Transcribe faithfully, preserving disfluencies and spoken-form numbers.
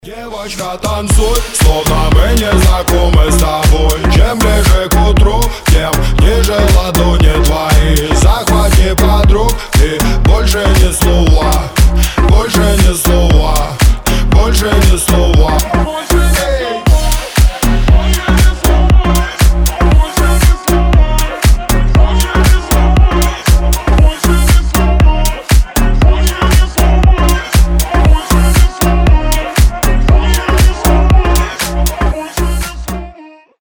Девочка, танцуй, словно мы не знакомы с тобой. Чем ближе к утру, тем ниже ладони твои.